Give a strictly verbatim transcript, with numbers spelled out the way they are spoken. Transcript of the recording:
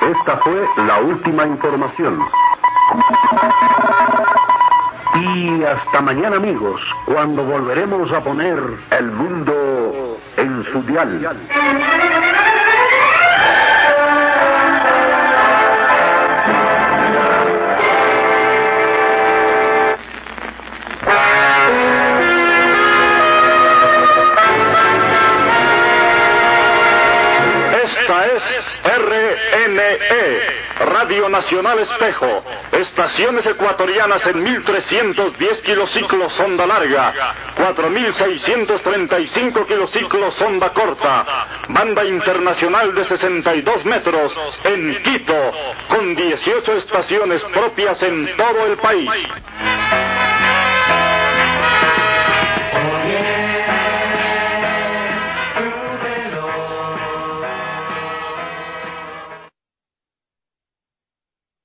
Esta fue la última información. Y hasta mañana, amigos, cuando volveremos a poner el mundo en su dial. Esta es R N E, Radio Nacional Espejo, estaciones ecuatorianas en mil trescientos diez kilociclos onda larga, cuatro mil seiscientos treinta y cinco kilociclos onda corta, banda internacional de sesenta y dos metros en Quito, con dieciocho estaciones propias en todo el país.